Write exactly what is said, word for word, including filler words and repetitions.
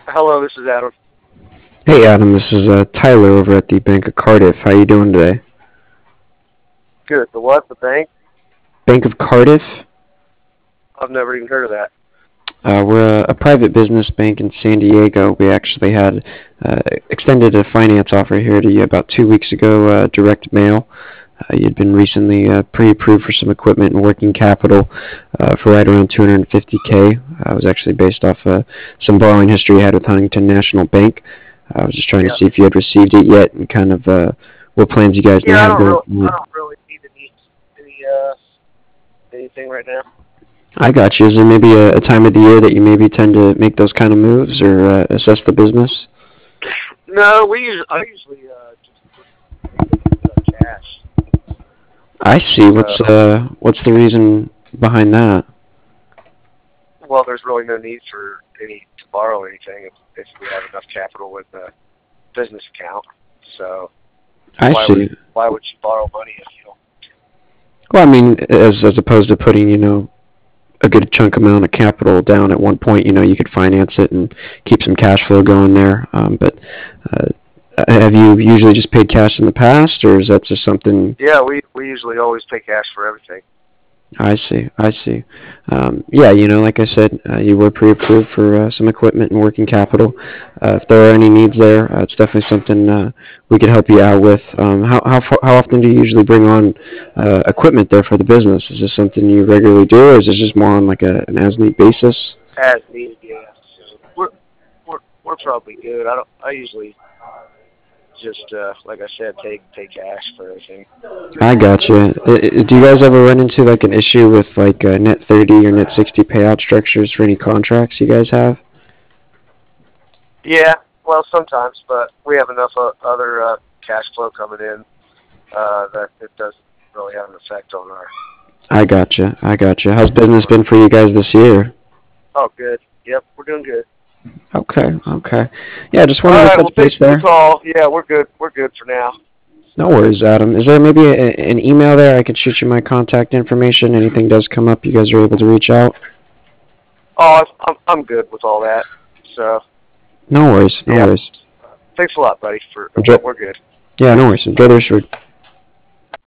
Hello, this is Adam. Hey Adam, this is uh, Tyler over at the Bank of Cardiff. How you doing today? Good. The what? The bank? Bank of Cardiff? I've never even heard of that. Uh, we're a, a private business bank in San Diego. We actually had uh, extended a finance offer here to you about two weeks ago, uh, direct mail. Uh, you'd been recently uh, pre-approved for some equipment and working capital uh, for right around two hundred fifty k. Uh, it was actually based off uh, some borrowing history you had with Huntington National Bank. I was just trying to Yeah. see if you had received it yet and kind of uh, what plans you guys may Yeah, I have don't going really, I forward. don't really need any, any, uh, anything right now. I got you. Is there maybe a, a time of the year that you maybe tend to make those kind of moves or uh, assess the business? No, we usually, I usually, uh, just make it with uh, cash. I see. What's So, uh what's the reason behind that? well, there's really no need for any to borrow anything if, if we have enough capital with the business account. So, I why would see. why would you borrow money if you don't? Well, I mean, as as opposed to putting, you know, a good chunk amount of capital down at one point, you know, you could finance it and keep some cash flow going there. Um, but uh, have you usually just paid cash in the past, or is that just something? Yeah, we we usually always pay cash for everything. I see. I see. Um, yeah, you know, like I said, uh, you were pre-approved for uh, some equipment and working capital. Uh, if there are any needs there, uh, it's definitely something uh, we could help you out with. Um, how how fa- how often do you usually bring on uh, equipment there for the business? Is this something you regularly do, or is this just more on like a, an as-need basis? As needed, yeah. So we're we're we're probably good. I don't. I usually just uh, like I said, take take cash for everything. I gotcha. I- I- Do you guys ever run into like an issue with like uh, net thirty or net sixty payout structures for any contracts you guys have? Yeah, well, sometimes, but we have enough uh, other uh, cash flow coming in uh, that it doesn't really have an effect on our. I gotcha. I gotcha. How's business been for you guys this year? Oh, good. Yep, we're doing good. Okay, okay. Yeah, just All wanted to right. Well, touch thanks base for the there. call. Yeah, we're good. We're good for now. No worries, Adam. Is there maybe a, an email there I could shoot you my contact information? Anything does come up, you guys are able to reach out? Oh, I'm I'm good with all that. So No worries, no yeah, worries. thanks a lot, buddy. For Enjoy. but we're good. Yeah, no worries. Enjoy the rest of your